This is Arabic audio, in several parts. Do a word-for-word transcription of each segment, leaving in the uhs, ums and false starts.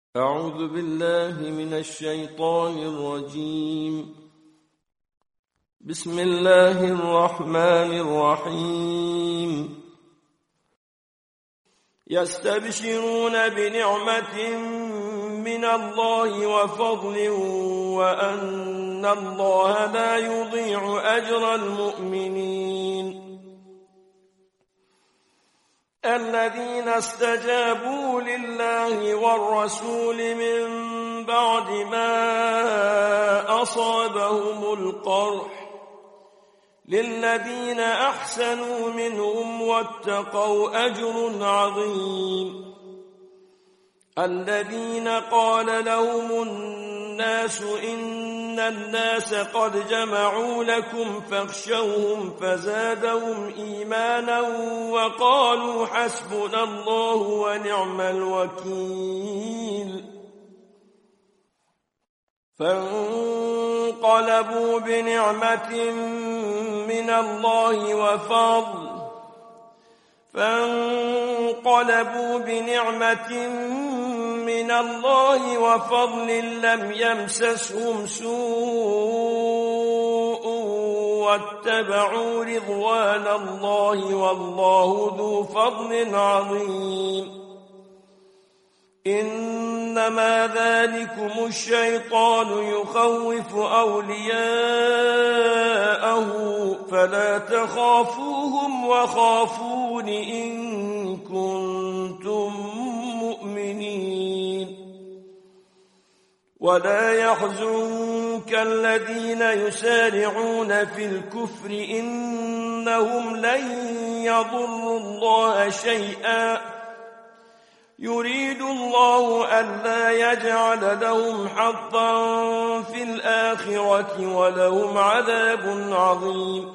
أعوذ بالله من الشيطان الرجيم. بسم الله الرحمن الرحيم. يستبشرون بنعمة من الله وفضل وأن الله لا يضيع أجر المؤمنين. الذين استجابوا لله والرسول من بعد ما أصابهم القرح للذين أحسنوا منهم واتقوا أجر عظيم. الذين قال لهم الناس إن الناس قد جمعوا لكم فاخشوهم فزادهم إيمانا وقالوا حسبنا الله ونعم الوكيل. فانقلبوا بنعمة من الله وفضل فانقلبوا بنعمة من الله وفضل لم يمسسهم سوء واتبعوا رضوان الله والله ذو فضل عظيم. إنما ذلكم الشيطان يخوف أولياءه فلا تخافوهم وخافون إن كنتم مؤمنين. ولا يحزنك الذين يسارعون في الكفر إنهم لن يضروا الله شيئا يريد الله ألا يجعل لهم حظا في الآخرة ولهم عذاب عظيم.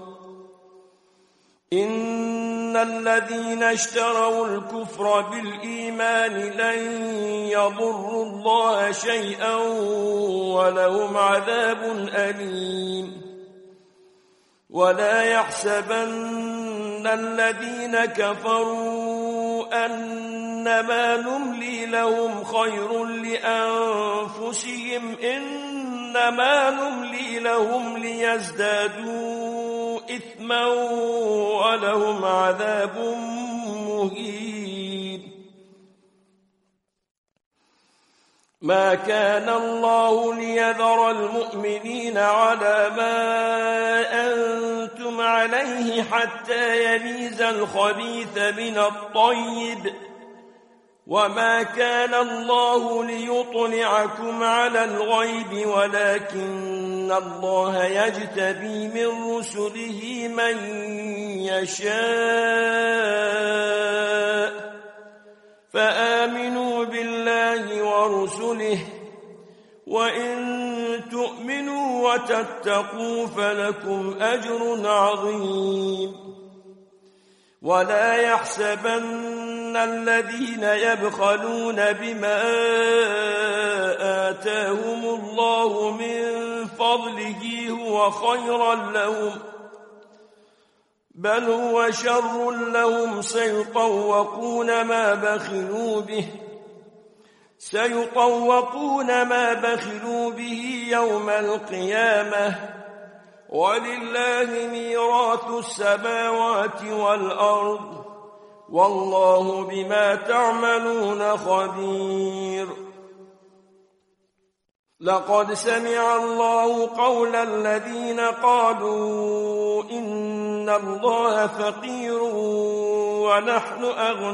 إن الذين اشتروا الكفر بالإيمان لن يضروا الله شيئا ولهم عذاب أليم. ولا يحسبن الذين كفروا أنما نملي لهم خير لأنفسهم إنما نملي لهم ليزدادوا إثما ولهم عذاب مهين. ما كان الله ليذر المؤمنين على ما أنتم عليه حتى يميز الخبيث من الطيب وما كان الله ليطلعكم على الغيب ولكن الله يجتبي من رسله من يشاء فآمنوا بالله ورسله وإن تؤمنوا وتتقوا فلكم أجر عظيم. ولا يحسبن الذين يبخلون بما آتاهم الله من فضله هو خيرا لهم بل هو شر لهم سيطوقون ما بخلوا به سيطوقون ما بخلوا به يوم القيامة ولله ميراث السماوات والأرض والله بما تعملون خبير. لقد سمع الله قول الذين قالوا إن الله فقير ونحن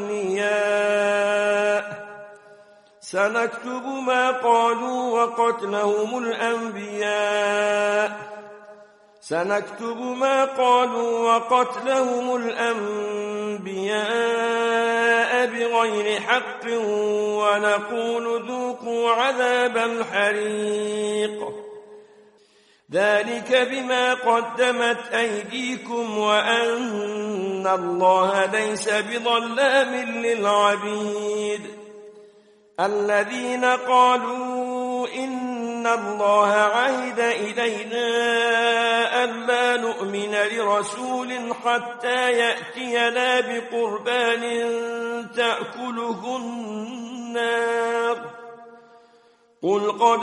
أغنياء سنكتب ما قالوا وقتلهم الأنبياء سنكتب ما قالوا وقتلهم الأنبياء بغير حق ونقول ذوقوا عذاب الحريق ذلك بما قدمت أيديكم وأن الله ليس بظلام للعبيد. الذين قالوا إن الله عهد إلينا ألا نؤمن لرسول حتى يأتينا بقربان تأكله النار قل قد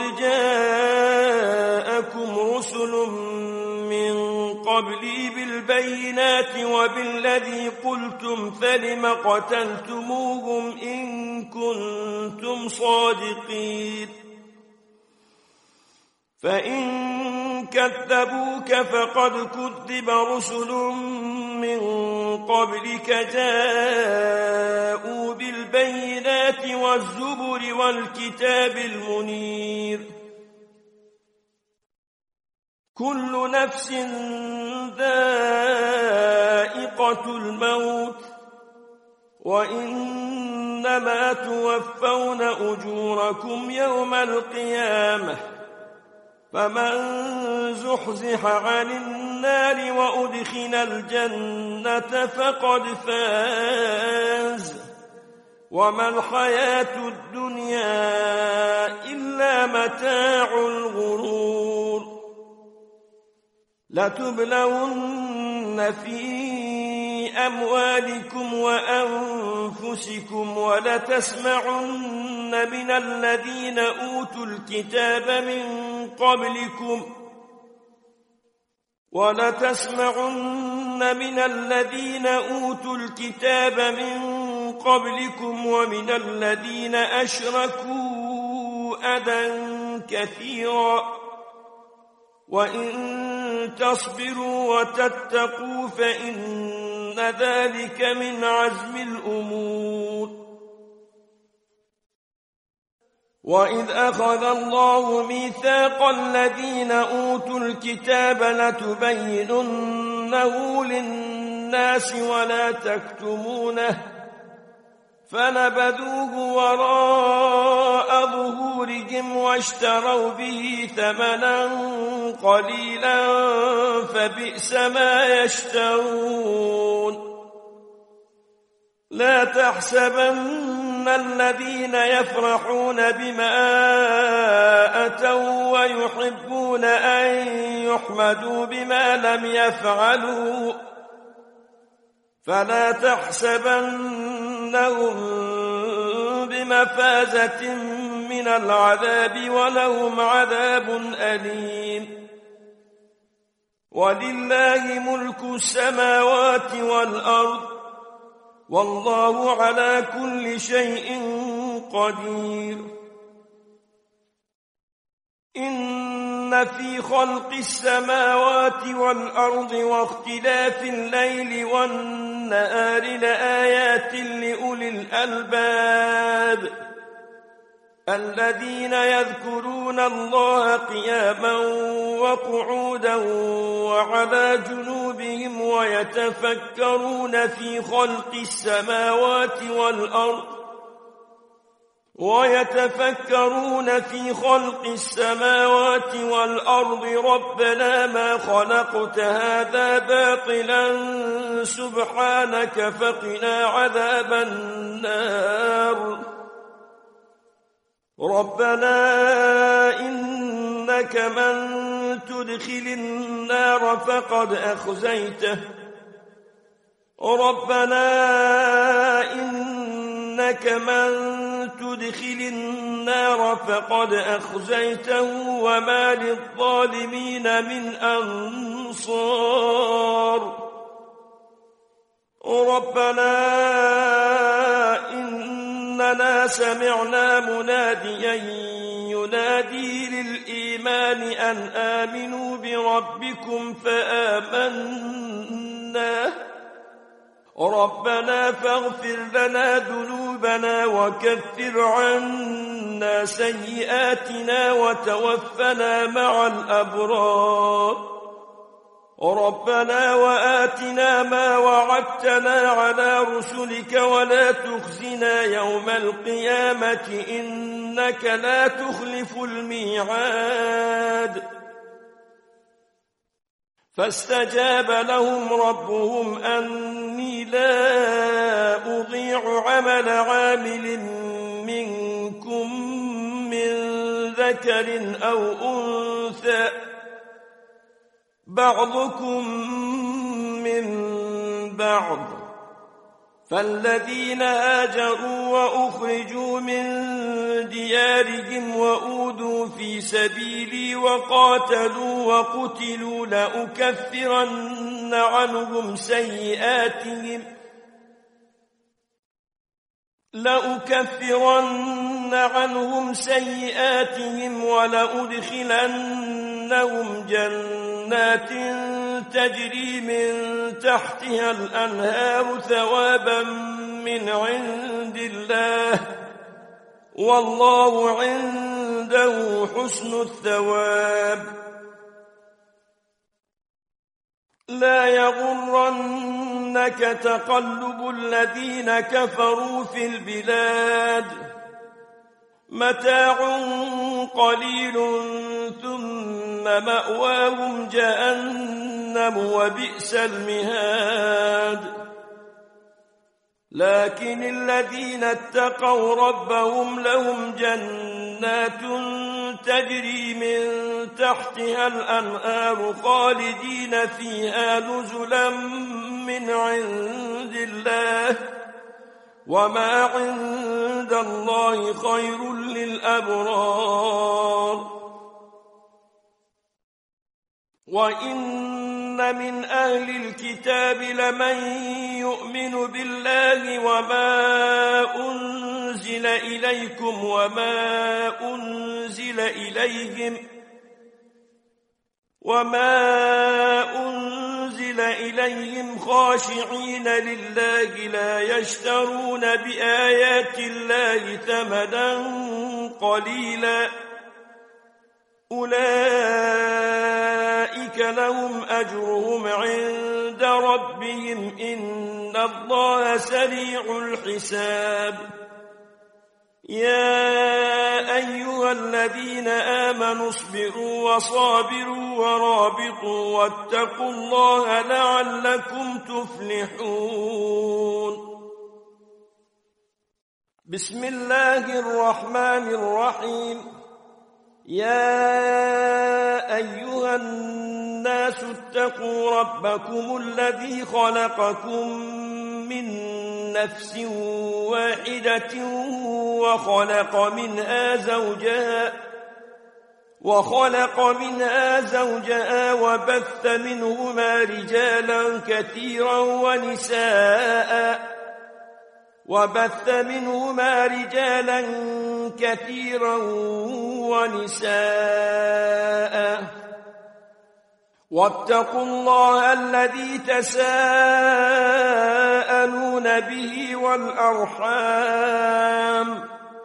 جاءكم رسل من قبلي بالبينات وبالذي قلتم فلم قتلتموهم إن كنتم صادقين فإن كذبوك فقد كذب رسل من قبلك جاءوا بالبينات والزبر والكتاب المنير كل نفس ذائقة الموت وإنما توفون أجوركم يوم القيامة فمن زحزح عن النار وأدخل الجنة فقد فاز وما الحياة الدنيا إلا متاع الغرور لتبلون في أموالكم وأنفسكم ولتسمعن من الذين أوتوا الكتاب من قبلكم ولتسمعن من الذين أوتوا الكتاب من قبلكم ومن الذين أشركوا أذى كثيرا وإن تصبروا وتتقوا فإن ذلك من عزم الأمور وإذ أخذ الله ميثاق الذين أوتوا الكتاب لتبيننه للناس ولا تكتمونه فنبذوه وراء ظهورهم واشتروا به ثمنا قليلا فبئس ما يشترون لا تحسبن الذين يفرحون بما أتوا ويحبون أن يحمدوا بما لم يفعلوا فلا تحسبنهم بمفازة من العذاب ولهم عذاب أليم ولله ملك السماوات والأرض والله على كل شيء قدير إن في خلق السماوات والأرض واختلاف الليل والنهار لآيات لأولي الألباب الذين يذكرون الله قياما وقعودا وعلى جنوبهم ويتفكرون في خلق السماوات والأرض ويتفكرون في خلق السماوات والأرض ربنا ما خلقت هذا باطلا سبحانك فقنا عذاب النار ربنا إنك من تدخل النار فقد أخزيته ربنا إنك من تدخل النار فقد أخزيته وما للظالمين من أنصار ربنا إننا سمعنا مناديا ينادي للإيمان أن آمنوا بربكم فآمنا ربنا فاغفر لنا ذنوبنا وكفر عنا سيئاتنا وتوفنا مع الأبرار ربنا وآتنا ما وعدتنا على رسلك ولا تخزنا يوم القيامة إنك لا تخلف الميعاد فاستجاب لهم ربهم أني لا أضيع عمل عامل منكم من ذكر أو أنثى بعضكم من بعض فالذين هاجروا وأخرجوا من ديارهم وأوذوا في سبيلي وقاتلوا وقتلوا لأكفرن عنهم سيئاتهم لأكفرن عنهم سيئاتهم ولأدخلنهم جنات تجري من تحتها الأنهار ثوابا من عند الله والله عنده حسن الثواب. لا يغرنك تقلب الذين كفروا في البلاد متاع قليل ثم مأواهم جهنم وبئس المهاد. لكن الذين اتقوا ربهم لهم جنات تجري من تحتها الأنهار خالدين فيها نزلا من عند الله وما عند الله خير للأبرار. وإن من أهل الكتاب لمن يؤمن بالله وما أنزل إليكم وما أنزل إليهم وما أنزل إليهم خاشعين لله لا يشترون بآيات الله ثمنا قليلا أولئك لهم أجرهم عند ربهم إن الله سريع الحساب. يا أيها الذين آمنوا اصبروا وصابروا ورابطوا واتقوا الله لعلكم تفلحون. بسم الله الرحمن الرحيم. يا أيها الناس اتقوا ربكم الذي خلقكم من نفس واحدة وخلق منها زوجها وخلق منها زوجها وبث منهما رجالا كثيرا ونساء وبث منهما رجالا كثيرا ونساء واتقوا الله الذي تساءلون به والأرحام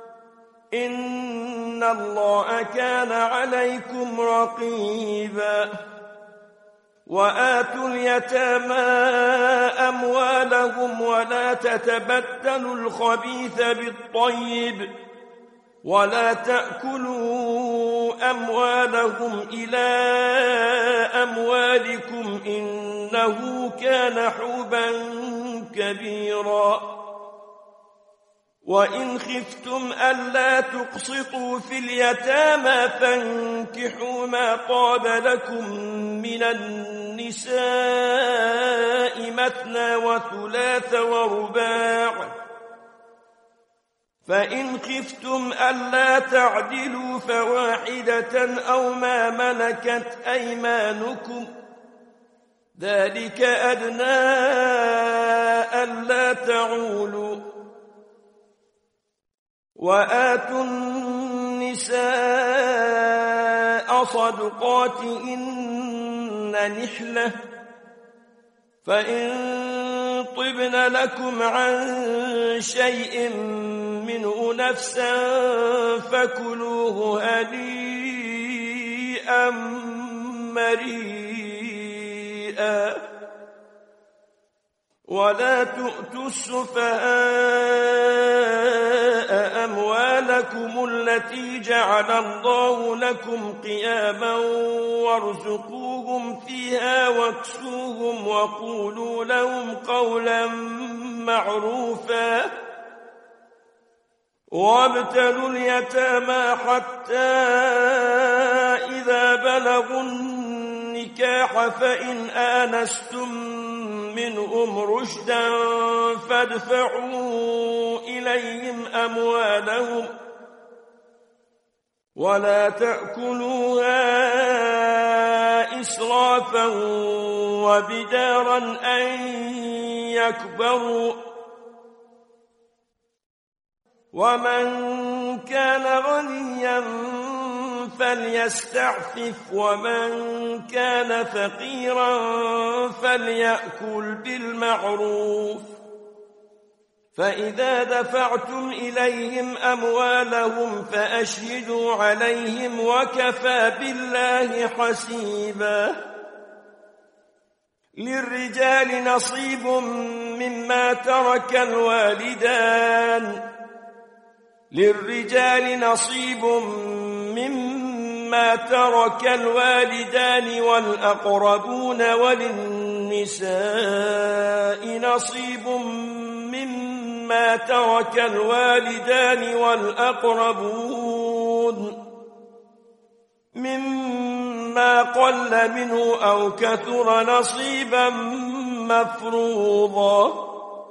إن الله كان عليكم رقيبا. وآتوا اليتامى أموالهم ولا تتبدلوا الخبيث بالطيب ولا تأكلوا أموالهم إلى أموالكم إنه كان حوبا كبيرا. وإن خفتم ألا تقسطوا في اليتامى فانكحوا ما طاب لكم من النساء مثنى وثلاث ورباع فإن خفتم ألا تعدلوا فواحدة أو ما ملكت أيمانكم ذلك أدنى ألا تعولوا. وآتوا النساء صدقاتهن نحلة فإن طبن لكم عن شيء منه نفسا فكلوه هنيئا مريئا. ولا تؤتوا السفهاء أموالكم التي جعل الله لكم قياما وارزقوهم فيها واكسوهم وقولوا لهم قولا معروفا. وابتلوا اليتامى حتى إذا بلغوا النكاح فإن آنستم منهم رشدا فادفعوا إليهم أموالهم ولا تأكلوها إسرافا وبدارا أن يكبروا ومن كان غنيا فليستعفف ومن كان فقيرا فليأكل بالمعروف فإذا دفعتم إليهم أموالهم فأشهدوا عليهم وكفى بالله حسيبا. للرجال نصيب مما ترك الوالدان للرجال نصيب مما ترك الوالدان والأقربون وللنساء نصيب مما ترك الوالدان والأقربون مما قل منه أو كثر نصيبا مفروضا.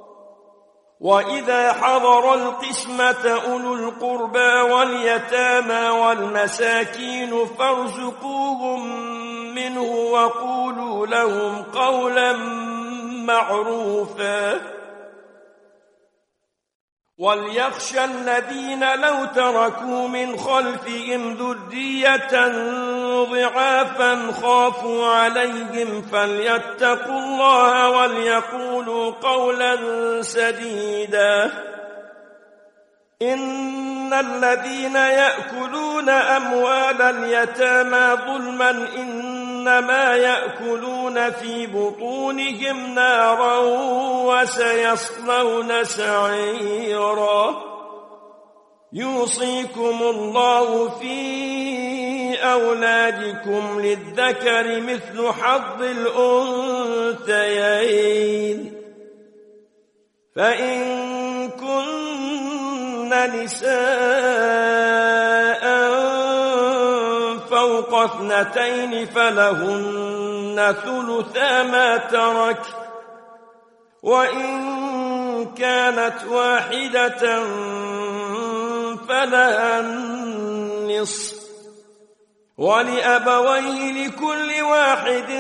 وإذا حضر القسمة أولو القربى واليتامى والمساكين فارزقوهم منه وقولوا لهم قولا معروفا. وليخشى الذين لو تركوا من خلفهم ذرية ضعافا خافوا عليهم فليتقوا الله وليقولوا قولا سديدا. إن الذين يأكلون أموال اليتامى ظلما إنما يأكلون في بطونهم نارا وسيصلون سعيرا. يوصيكم الله في أولادكم للذكر مثل حظ الأنثيين فإن كن نساء فوق اثنتين فلهن ثلثا ما ترك وإن كانت واحدة فلها النصف ولأبويه لكل واحد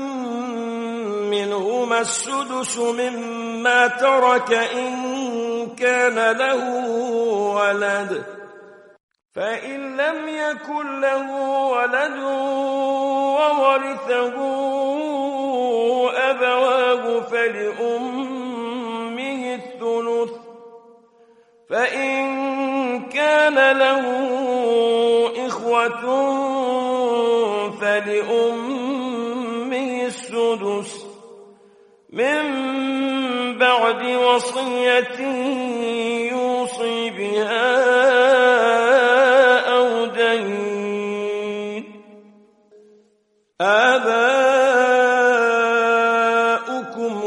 منهما السدس مما ترك إن كان له ولد فإن لم يكن له ولد وورثه أبواه فلأمه الثلث فإن كان له إخوة فلأمه السدس من بعد وصية يوصي بها أو دين. آباؤكم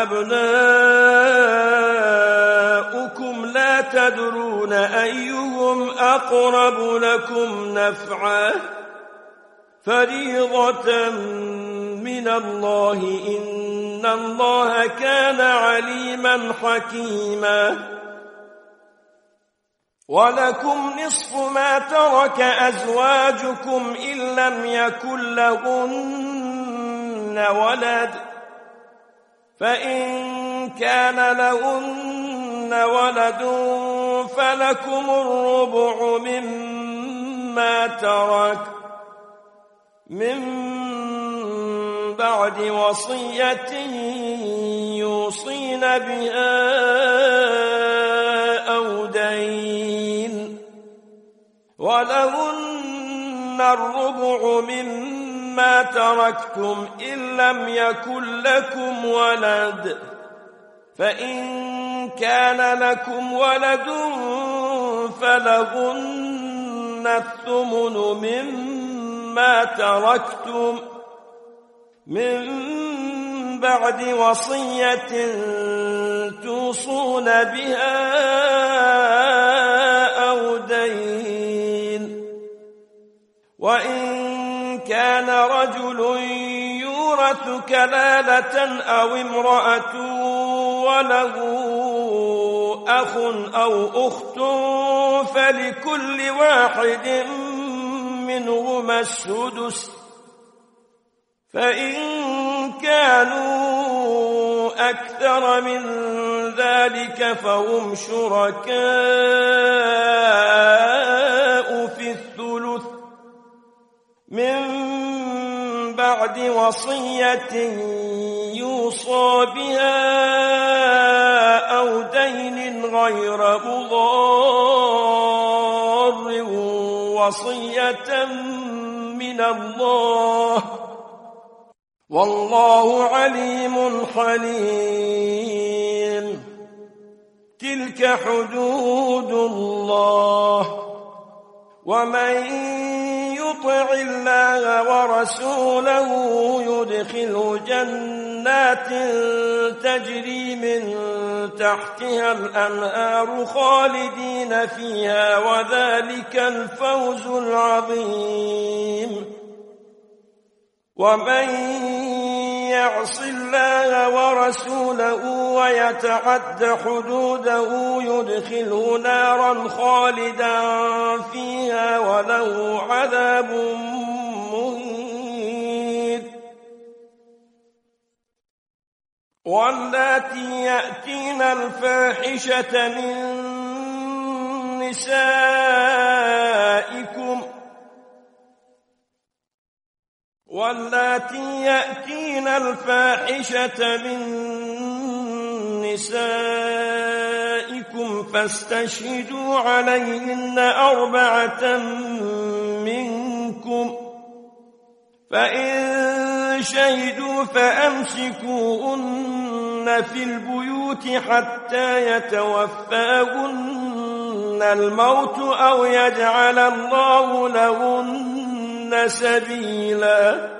وأبناؤكم لا تدرون أيهم أقرب لكم نفعا فريضة من الله إن الله كان عليما حكيما. ولكم نصف ما ترك أزواجكم إن لم يكن لهن ولد فإن كان لهن ولد فلكم الربع مما ترك من بعد وصية يوصين بها أو دين. ولهن الربع مما تركتم إن لم يكن لكم ولد فإن كان لكم ولد فلهن الثمن مما تركتم من بعد وصية توصون بها أو دين. وإن كان رجل يورث كلالة أو امرأة وله أخ أو أخت فلكل واحد منهما السدس فإن كانوا أكثر من ذلك فهم شركاء في الثلث من بعد وصية يوصى بها أو دين غير مضار وصية من الله والله عليم حليم. تلك حدود الله ومن يطع الله ورسوله يدخله جنات تجري من تحتها الأنهار خالدين فيها وذلك الفوز العظيم. ومن يعص الله ورسوله ويتعد حدوده يدخله نارا خالدا فيها وله عذاب مهين. واللاتي يأتين الفاحشة من نسائكم واللاتي يأتين الفاحشة من نسائكم فاستشهدوا عليهن أربعة منكم فإن شهدوا فأمسكوهن في البيوت حتى يتوفاهن الموت أو يجعل الله لهن سبيلا.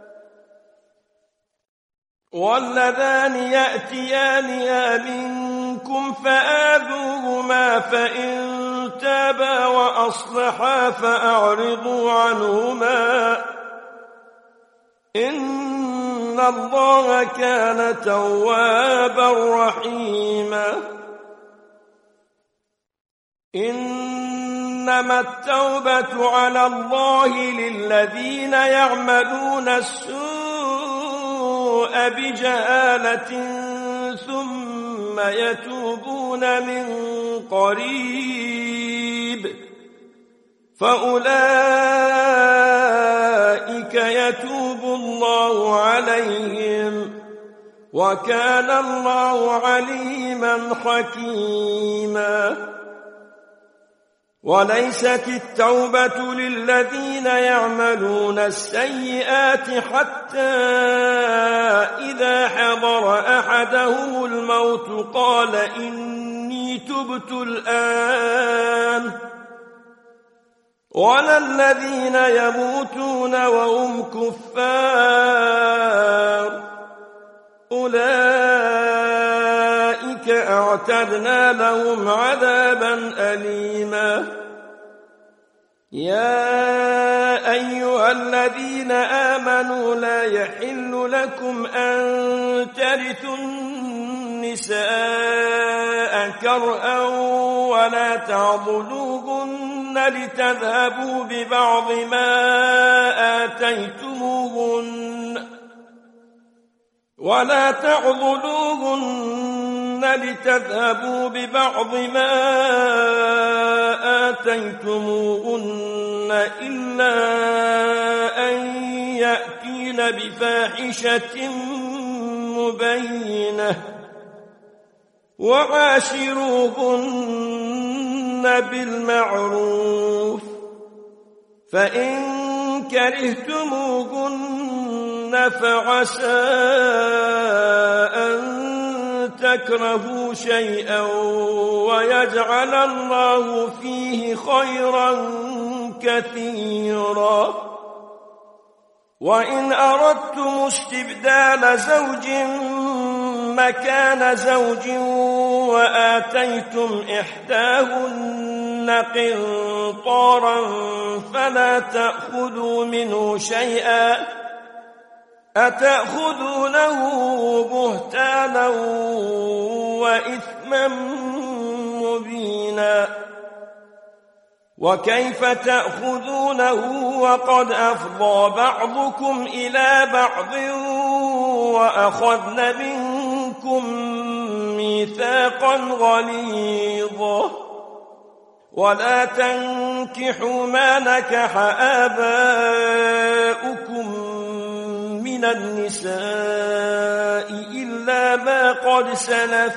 واللذان يأتيانها منكم فآذوهما فإن تابا وأصلحا فأعرضوا عنهما إن الله كان توابا رحيما. إنما التوبة على الله للذين يعملون السوء بجهالة ثم يتوبون من قريب فأولئك يتوب الله عليهم وكان الله عليما حكيما. وليست التوبة للذين يعملون السيئات حتى إذا حضر أحدهم الموت قال إني تبت الآن ولا الذين يموتون وهم كفار أولئك أعتدنا لهم عذابا أليما. يا أيها الذين آمنوا لا يحل لكم أن ترثوا النساء كرها ولا تعضلوهن لتذهبوا ببعض ما آتيتموهن ولا تعضلوهن لتذهبوا ببعض ما آتيتموهن إلا أن يأتين بفاحشة مبينة وعاشروهن بالمعروف فإن كرهتموهن فعسى أن تكرهوا شيئا ويجعل الله فيه خيرا كثيرا. وإن أردتم استبدال زوج مكان زوج وآتيتم إحداهن قنطارا فلا تأخذوا منه شيئا أتأخذونه بهتانا وإثما مبينا. وكيف تأخذونه وقد أفضى بعضكم إلى بعض وأخذن منكم ميثاقا غليظا ولا تنكحوا ما نكح آباؤكم من النساء إلا ما قد سلف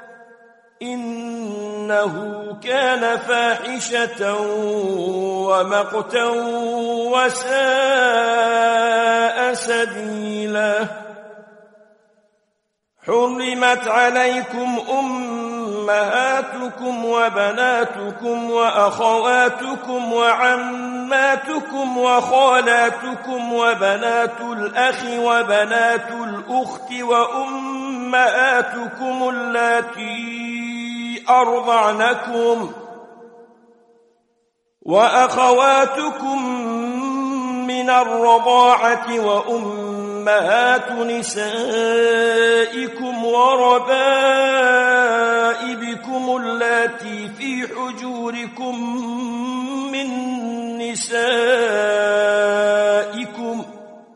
إنه كان فاحشة ومقتا وساء سبيلا حرمت عليكم أمهاتكم وبناتكم وأخواتكم وعماتكم وخالاتكم وبنات الأخ وبنات الأخت وأمهاتكم اللاتي أرضعنكم وأخواتكم من الرضاعة وأمهات نسائكم وربائبكم اللاتي في حجوركم من نسائكم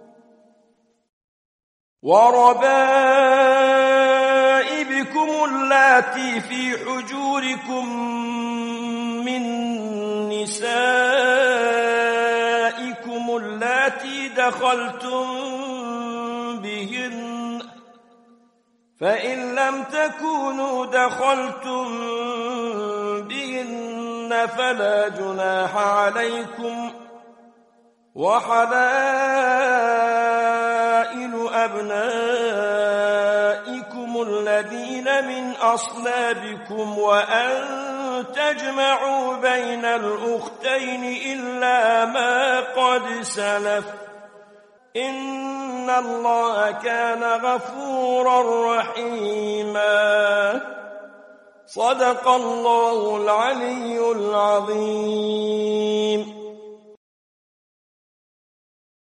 وربائبكم اللاتي في حجوركم من نسائكم اللاتي دخلتم بهن فإن لم تكونوا دخلتم بهن فلا جناح عليكم وحلائل أبنائكم الذين من أصلابكم وأن تجمعوا بين الأختين إلا ما قد سلف إن الله كان غفورا رحيما صدق الله العلي العظيم.